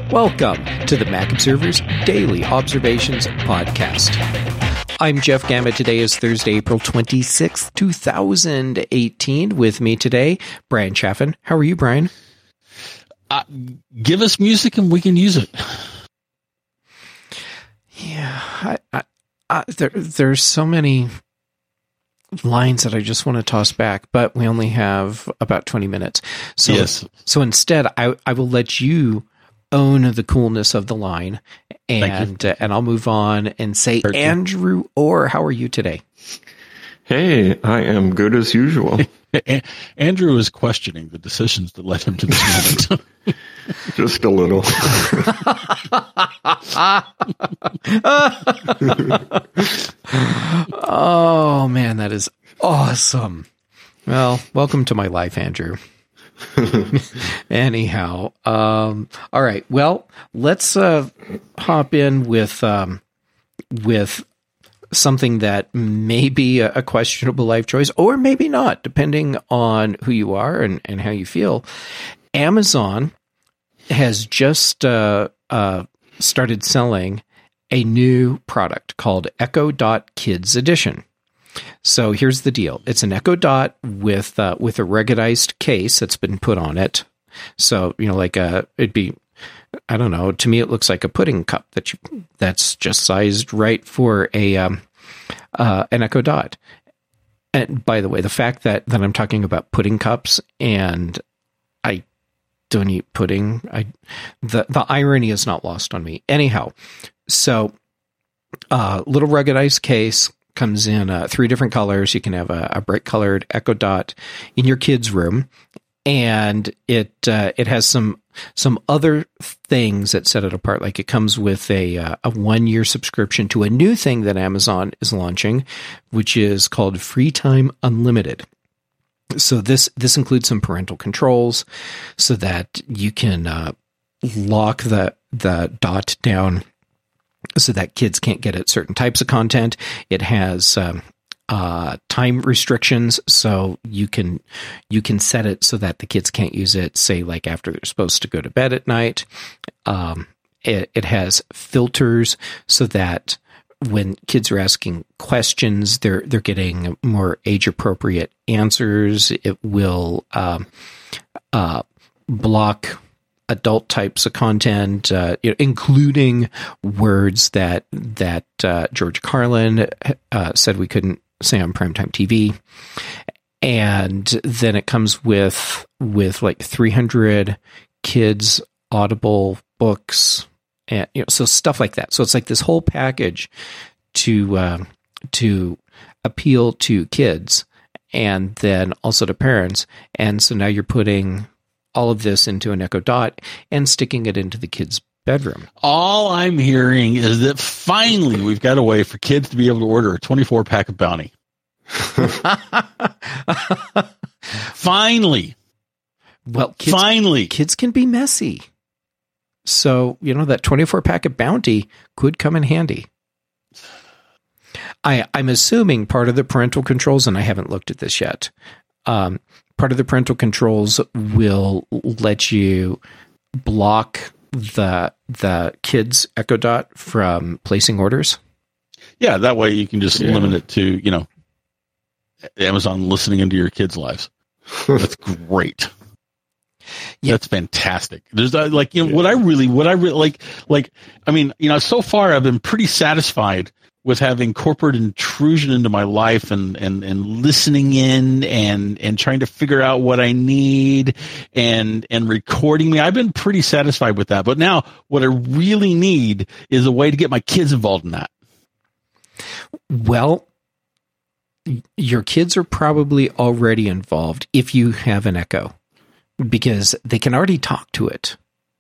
Welcome to the Mac Observer's Daily Observations Podcast. I'm Jeff Gamet. Today is Thursday, April 26th, 2018. With me today, Brian Chaffin. How are you, Brian? Give us music and we can use it. Yeah, there's so many lines that I just want to toss back, but we only have about 20 minutes. So, yes. So instead, I will let you own the coolness of the line, and I'll move on and say, Andrew Orr, how are you today? Hey, I am good as usual. Andrew is questioning the decisions that led him to this moment. Just a little. Oh, man, that is awesome. Well, welcome to my life, Andrew. Anyhow, all right. Well, let's hop in with something that may be a questionable life choice, or maybe not, depending on who you are and how you feel. Amazon has just started selling a new product called Echo Dot Kids Edition. So here's the deal. It's an Echo Dot with a ruggedized case that's been put on it. So, it'd be, I don't know, to me it looks like a pudding cup that's just sized right for an Echo Dot. And by the way, the fact that I'm talking about pudding cups and I don't eat pudding, the irony is not lost on me. Anyhow, so little ruggedized case. Comes in 3 different colors. You can have a bright colored Echo Dot in your kids' room, and it has some other things that set it apart. Like it comes with a 1-year subscription to a new thing that Amazon is launching, which is called Free Time Unlimited. So this includes some parental controls, so that you can lock the dot down, so that kids can't get at certain types of content. It has time restrictions, so you can set it so that the kids can't use it, say, like after they're supposed to go to bed at night. It has filters so that when kids are asking questions, they're getting more age-appropriate answers. It will block adult types of content, including words that George Carlin said we couldn't say on primetime TV. And then it comes with like 300 kids Audible books, and so stuff like that. So it's like this whole package to appeal to kids and then also to parents. And so now you're putting all of this into an Echo Dot and sticking it into the kid's bedroom. All I'm hearing is that finally we've got a way for kids to be able to order a 24-pack of Bounty. Finally. Well, kids can be messy. So, that 24-pack of Bounty could come in handy. I'm assuming part of the parental controls, and I haven't looked at this yet, part of the parental controls will let you block the kids' Echo Dot from placing orders. Yeah, that way you can just limit it to, Amazon listening into your kids' lives. That's great. Yeah. That's fantastic. There's what I really like, I mean, so far I've been pretty satisfied with having corporate intrusion into my life and listening in and trying to figure out what I need and recording me. I've been pretty satisfied with that. But now what I really need is a way to get my kids involved in that. Well, your kids are probably already involved if you have an Echo, because they can already talk to it.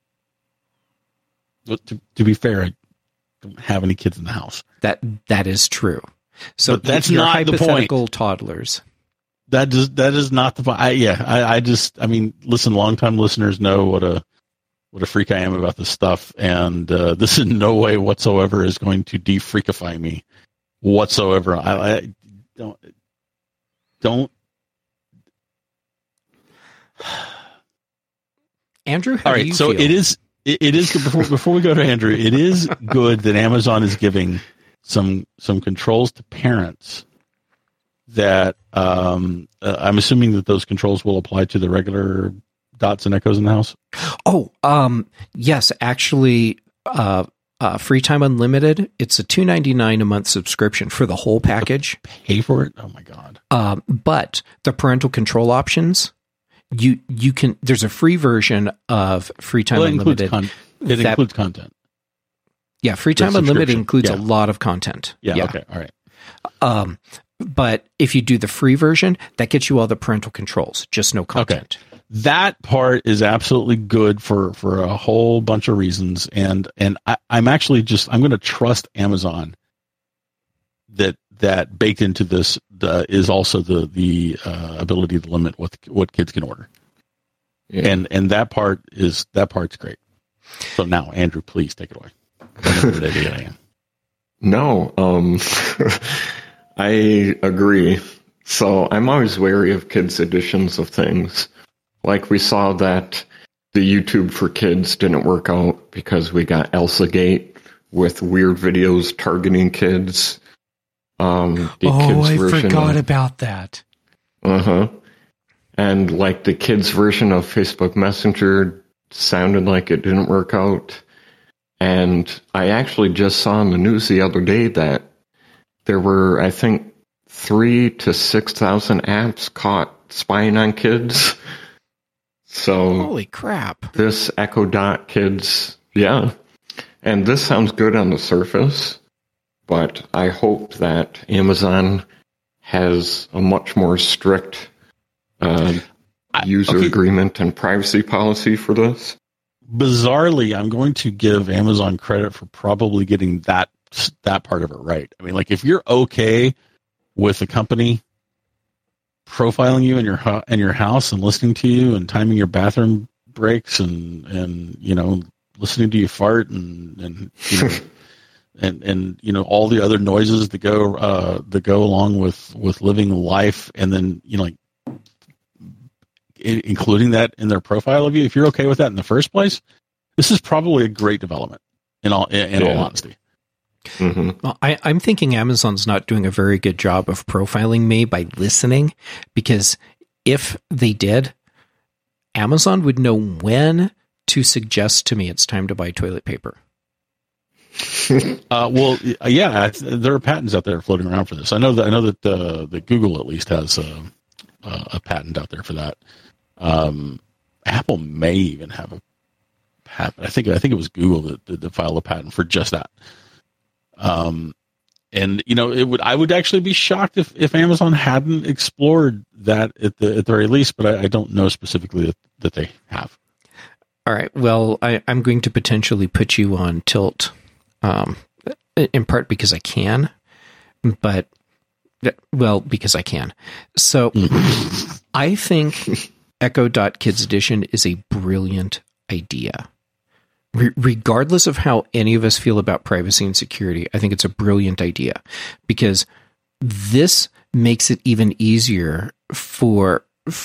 But to be fair, I don't have any kids in the house. That is true. So but that's not hypothetical the point. Toddlers. That is not the point. I mean, listen, longtime listeners know what a freak I am about this stuff, and this in no way whatsoever is going to de-freakify me whatsoever. I don't. Andrew, how all do right, you so feel? it is. it is before we go to Andrew. It is good that Amazon is giving some controls to parents that I'm assuming that those controls will apply to the regular Dots and Echoes in the house. Oh, yes, actually, Free Time Unlimited. It's a $2.99 a month subscription for the whole package. Pay for it? Oh my God! But the parental control options, you can. There's a free version of Free Time Unlimited. It includes content. Yeah, Free Time Unlimited includes a lot of content. Yeah. Okay. All right. But if you do the free version, that gets you all the parental controls, just no content. Okay. That part is absolutely good for a whole bunch of reasons, and I'm actually I'm going to trust Amazon that baked into this is also the ability to limit what kids can order, and that part's great. So now, Andrew, please take it away. No, I agree. So I'm always wary of kids' editions of things. Like we saw that the YouTube for Kids didn't work out because we got ElsaGate with weird videos targeting kids. I forgot about that. And like the kids' version of Facebook Messenger sounded like it didn't work out. And I actually just saw in the news the other day that there were, I think, 3,000 to 6,000 apps caught spying on kids. So holy crap. This Echo Dot Kids, yeah. And this sounds good on the surface, but I hope that Amazon has a much more strict user agreement and privacy policy for this. Bizarrely, I'm going to give Amazon credit for probably getting that part of it right. I mean, like if you're okay with a company profiling you in your house and listening to you and timing your bathroom breaks and listening to you fart and and all the other noises that go along with living life, and then including that in their profile of you, if you're okay with that in the first place, this is probably a great development in all honesty. Mm-hmm. Well, I'm thinking Amazon's not doing a very good job of profiling me by listening, because if they did, Amazon would know when to suggest to me it's time to buy toilet paper. There are patents out there floating around for this. I know that Google at least has a patent out there for that. Apple may even have a patent. I think it was Google that filed a patent for just that. I would actually be shocked if Amazon hadn't explored that at the very least, but I don't know specifically that they have. All right. Well, I'm going to potentially put you on tilt, in part because I can, but because I can. So I think Echo Dot Kids Edition is a brilliant idea. Regardless of how any of us feel about privacy and security, I think it's a brilliant idea, because this makes it even easier for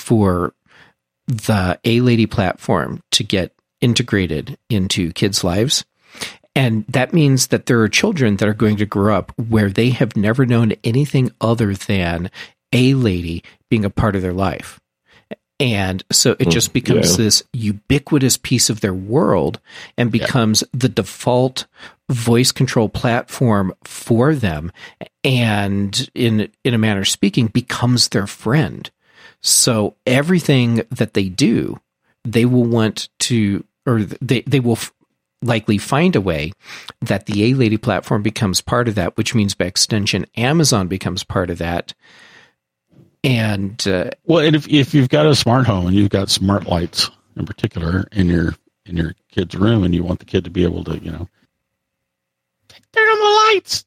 the A-Lady platform to get integrated into kids' lives. And that means that there are children that are going to grow up where they have never known anything other than A-Lady being a part of their life. And so it just becomes this ubiquitous piece of their world and becomes the default voice control platform for them. And in a manner of speaking, becomes their friend. So everything that they do, they will want to, or they will likely find a way that the A-Lady platform becomes part of that, which means by extension, Amazon becomes part of that. And and if you've got a smart home and you've got smart lights in particular in your kid's room, and you want the kid to be able to turn on the lights,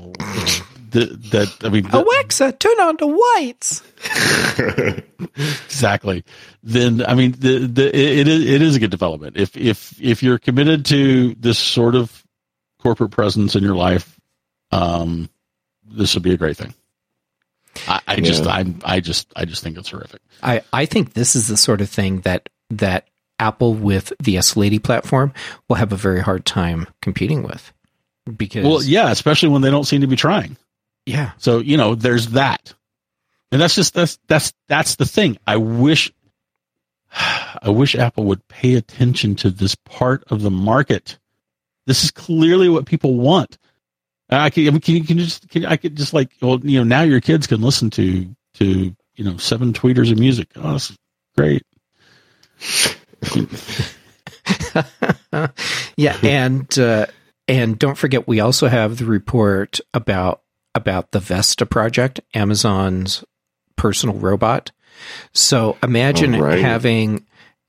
Alexa, turn on the lights. Exactly. Then it is a good development if you're committed to this sort of corporate presence in your life. This would be a great thing. I just think it's horrific. I think this is the sort of thing that Apple with the S Lady platform will have a very hard time competing with. Because, well, yeah, especially when they don't seem to be trying. Yeah. So, there's that. And that's the thing. I wish Apple would pay attention to this part of the market. This is clearly what people want. I could just like, well, now your kids can listen to 7 tweeters of music. Oh, that's great. Yeah. And don't forget, we also have the report about the Vesta project, Amazon's personal robot. So imagine having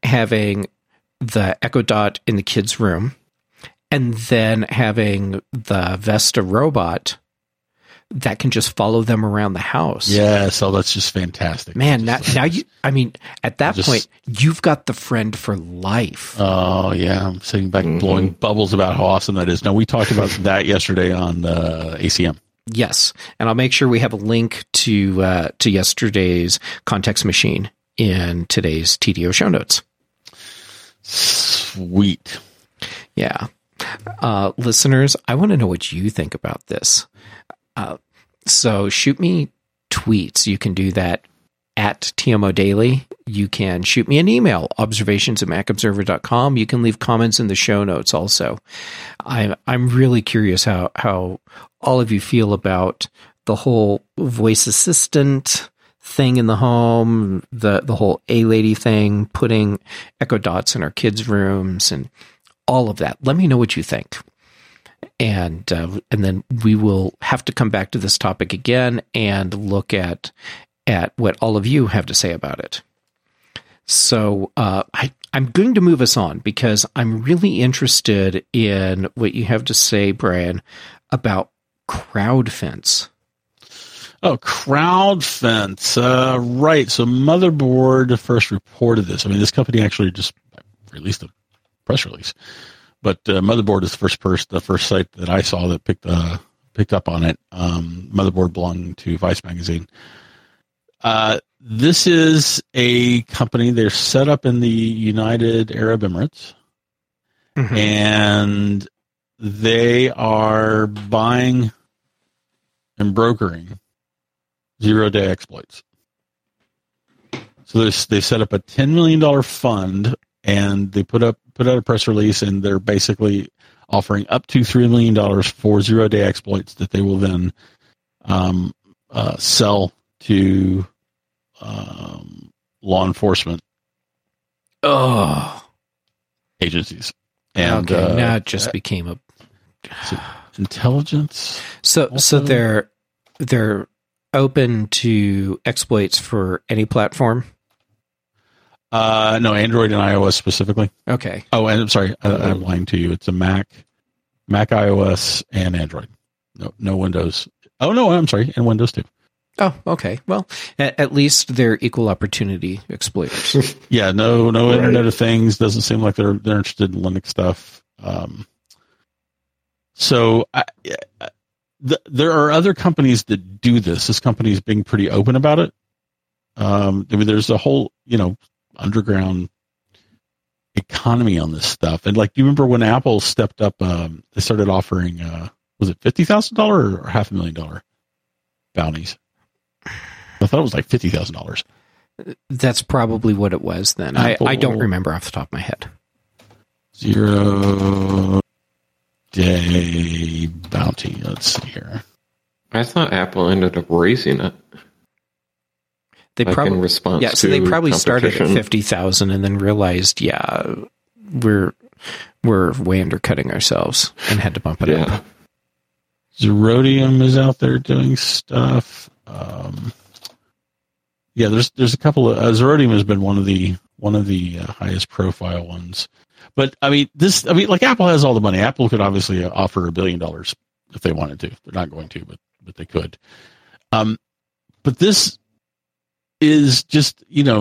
the Echo Dot in the kids' room, and then having the Vesta robot that can just follow them around the house. Yeah, so that's just fantastic. Man, now at that point, you've got the friend for life. Oh, yeah. I'm sitting back blowing bubbles about how awesome that is. Now, we talked about that yesterday on ACM. Yes, and I'll make sure we have a link to yesterday's Context Machine in today's TDO show notes. Sweet. Yeah. Listeners, I want to know what you think about this. So shoot me tweets. You can do that at TMO Daily. You can shoot me an email, observations@macobserver.com. You can leave comments in the show notes also. I'm really curious how all of you feel about the whole voice assistant thing in the home, the whole A-Lady thing, putting Echo Dots in our kids' rooms, and all of that. Let me know what you think. And then we will have to come back to this topic again and look at what all of you have to say about it. So I'm going to move us on because I'm really interested in what you have to say, Brian, about CrowdFence. Oh, CrowdFence. Right. So Motherboard first reported this. I mean, this company actually just released a press release. But Motherboard is the first site that I saw that picked up on it. Motherboard belonging to Vice Magazine. This is a company. They're set up in the United Arab Emirates, and they are buying and brokering zero-day exploits. So they set up a $10 million fund, and they put out a press release, and they're basically offering up to $3 million for zero-day exploits that they will then sell to law enforcement agencies. And now it just became a intelligence. So they're open to exploits for any platform. No, Android and iOS specifically. Okay. Oh, and I'm sorry, I'm lying to you. It's a Mac, iOS, and Android. No Windows. Oh no, I'm sorry, and Windows too. Oh, okay. Well, at least they're equal opportunity exploiters. Yeah, no Internet of Things. Doesn't seem like they're interested in Linux stuff. There are other companies that do this. This company is being pretty open about it. I mean, there's a whole underground economy on this stuff. And like, do you remember when Apple stepped up? They started offering was it $50,000 or $500,000 bounties? I thought it was like $50,000. That's probably what it was then. I don't remember off the top of my head. 0 day bounty. Let's see here. I thought Apple ended up raising it. They probably in response to so they probably started at competition. 50,000 and then realized, we're way undercutting ourselves and had to bump it up. Zerodium is out there doing stuff. There's a couple of Zerodium has been one of the highest profile ones. But like Apple has all the money. Apple could obviously offer $1 billion if they wanted to. They're not going to, but they could. But this is just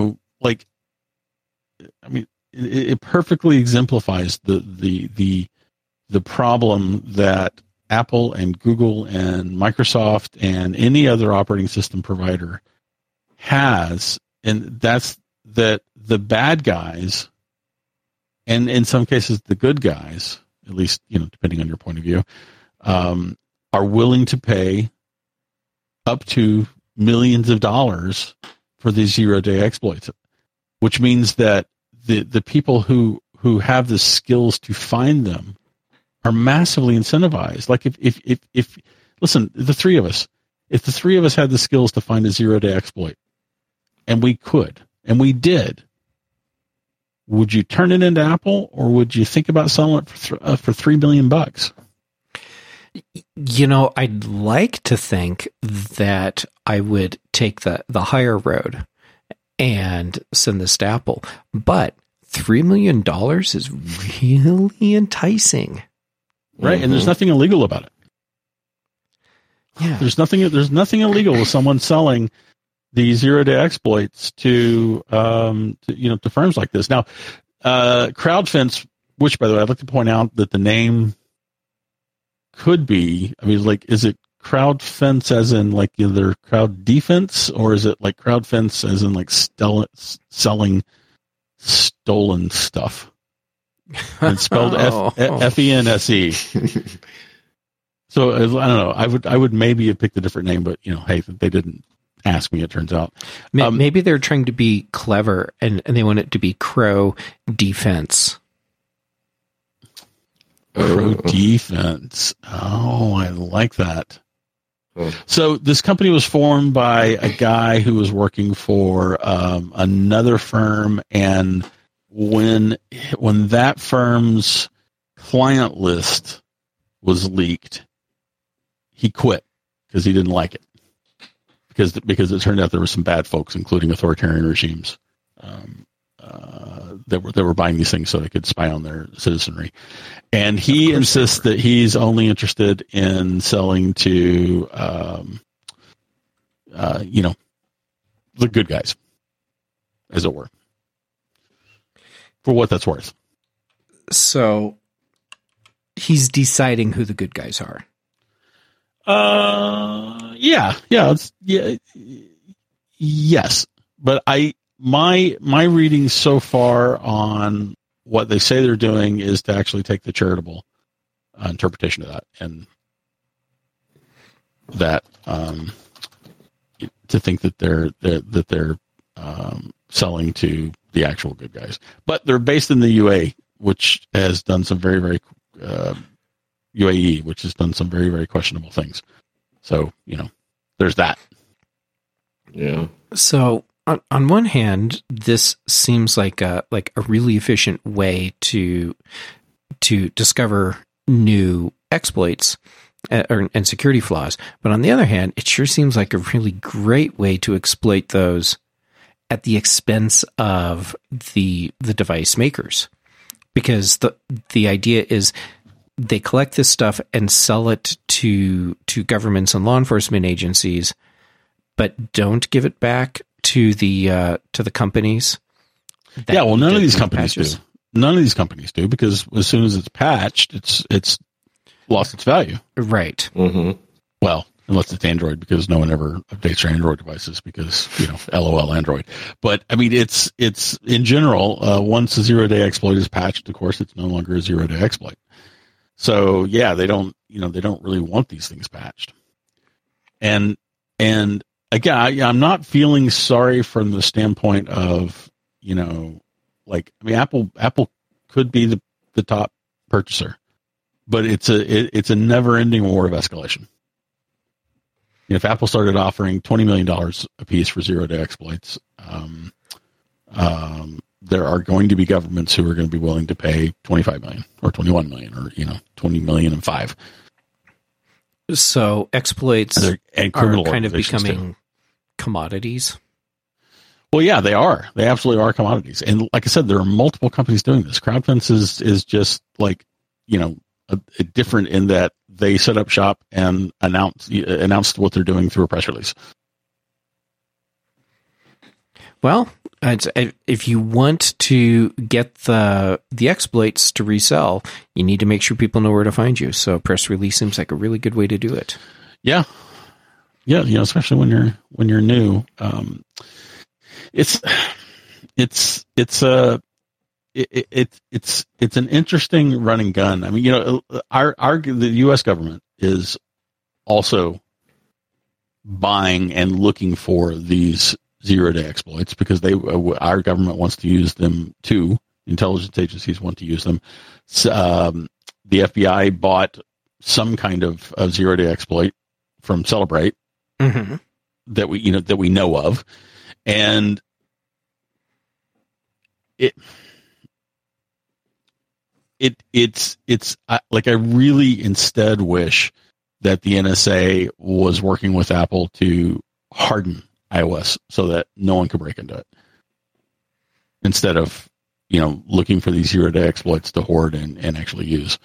it perfectly exemplifies the problem that Apple and Google and Microsoft and any other operating system provider has, and that's that the bad guys and in some cases, the good guys, at least, depending on your point of view, are willing to pay up to millions of dollars for these zero-day exploits, which means that the people who have the skills to find them are massively incentivized. Like if listen, the three of us, if the three of us had the skills to find a zero-day exploit, and we could, and we did, would you turn it into Apple, or would you think about selling it for $3 million? I'd like to think that I would take the higher road and send this to Apple, but $3 million is really enticing, right? And there's nothing illegal about it. Yeah, there's nothing illegal with someone selling the zero-day exploits to firms like this. Now, CrowdFence, which, by the way, I'd like to point out that the name could be, is it CrowdFence as in like either crowd defense, or is it like CrowdFence as in like selling stolen stuff? It's spelled FENSE. So I don't know. I would maybe have picked a different name, but hey, they didn't ask me, it turns out. Maybe they're trying to be clever and they want it to be Crow Defense. Crow Defense. Oh, I like that. So this company was formed by a guy who was working for another firm, and when that firm's client list was leaked, he quit because he didn't like it. Because it turned out there were some bad folks, including authoritarian regimes, that were buying these things so they could spy on their citizenry. And he insists that he's only interested in selling to, the good guys, as it were, for what that's worth. So he's deciding who the good guys are. Yes. But my reading so far on what they say they're doing is to actually take the charitable interpretation of that, and that to think that they're selling to the actual good guys. But they're based in the UAE, which has done some very, very UAE, which has done some very, very questionable things. So, there's that. Yeah. So on one hand, this seems like a really efficient way to discover new exploits and security flaws. But on the other hand, it sure seems like a really great way to exploit those at the expense of the device makers. Because the idea is they collect this stuff and sell it to governments and law enforcement agencies, but don't give it back to the companies. Yeah, well, none of these companies do. None of these companies do, because as soon as it's patched, it's lost its value. Right. Mm-hmm. Well, unless it's Android, because no one ever updates their Android devices because, LOL Android. But I mean, it's in general, once a zero-day exploit is patched, of course, it's no longer a zero-day exploit. So yeah, they don't really want these things patched. And again, I'm not feeling sorry from the standpoint of, Apple could be the top purchaser, but it's a never-ending war of escalation. If Apple started offering $20 million a piece for zero-day exploits, there are going to be governments who are going to be willing to pay $25 million or $21 million or $20 million and $5 million. So exploits are kind of becoming commodities. Well, yeah, they are. They absolutely are commodities. And like I said, there are multiple companies doing this. CrowdFence is just like, different in that they set up shop and announced what they're doing through a press release. Well, if you want to get the exploits to resell, you need to make sure people know where to find you. So a press release seems like a really good way to do it. Yeah. Yeah, especially when you're new. It's it's an interesting run and gun. I mean, the U.S. government is also buying and looking for these zero-day exploits because our government wants to use them too. Intelligence agencies want to use them. The FBI bought some kind of zero-day exploit from Celebrate that we know of, and it's like I really instead wish that the NSA was working with Apple to harden iOS so that no one could break into it, instead of looking for these zero-day exploits to hoard and actually use.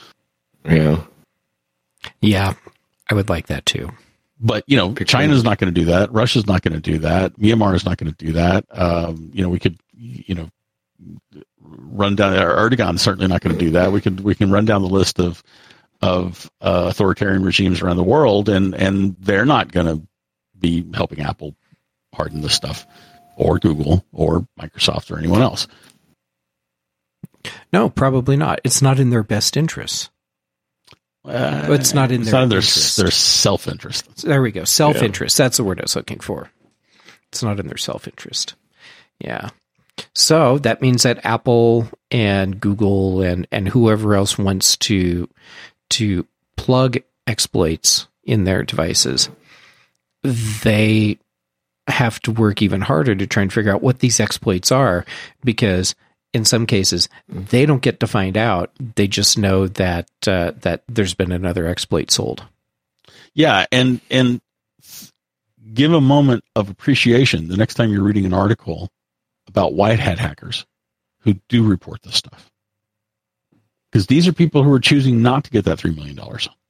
Yeah, I would like that too. But China's not going to do that. Russia's not going to do that. Myanmar is not going to do that. We could run down. Erdogan's certainly not going to do that. We can run down the list of authoritarian regimes around the world, and they're not going to be helping Apple harden this stuff, or Google, or Microsoft, or anyone else. No, probably not. It's not in their best interests. It's not in their self-interest. There we go. Self-interest. Yeah. That's the word I was looking for. It's not in their self-interest. Yeah. So that means that Apple and Google and whoever else wants to plug exploits in their devices, they have to work even harder to try and figure out what these exploits are, because in some cases they don't get to find out. They just know that there's been another exploit sold. Yeah, and give a moment of appreciation the next time you're reading an article about white hat hackers who do report this stuff, because these are people who are choosing not to get that $3 million.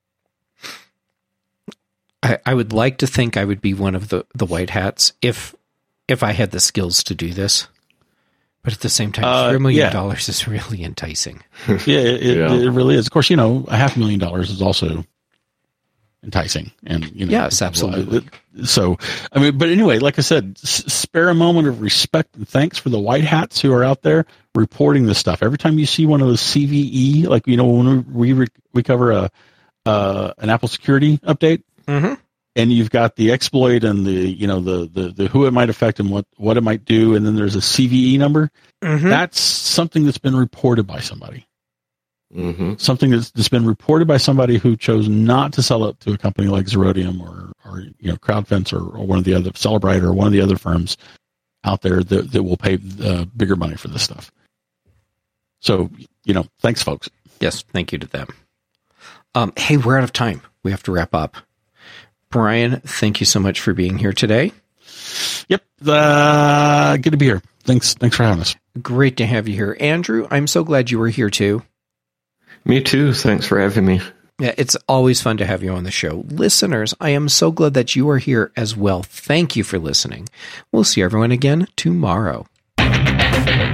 I would like to think I would be one of the white hats if I had the skills to do this. But at the same time, $3 million is really enticing. It really is. Of course, $500,000 is also enticing, and yes, absolutely. So, I mean, but anyway, like I said, spare a moment of respect and thanks for the white hats who are out there reporting this stuff. Every time you see one of those CVE, like when we cover an Apple security update. Mm-hmm. And you've got the exploit and the who it might affect and what it might do, and then there's a CVE number. Mm-hmm. That's something that's been reported by somebody. Mm-hmm. Something that's been reported by somebody who chose not to sell it to a company like Zerodium or CrowdFence or one of the other Celebrite or one of the other firms out there that will pay bigger money for this stuff. So thanks, folks. Yes, thank you to them. Hey, we're out of time. We have to wrap up. Brian, thank you so much for being here today. Yep. Good to be here. Thanks for having us. Great to have you here. Andrew, I'm so glad you were here too. Me too. Thanks for having me. Yeah, it's always fun to have you on the show. Listeners, I am so glad that you are here as well. Thank you for listening. We'll see everyone again tomorrow.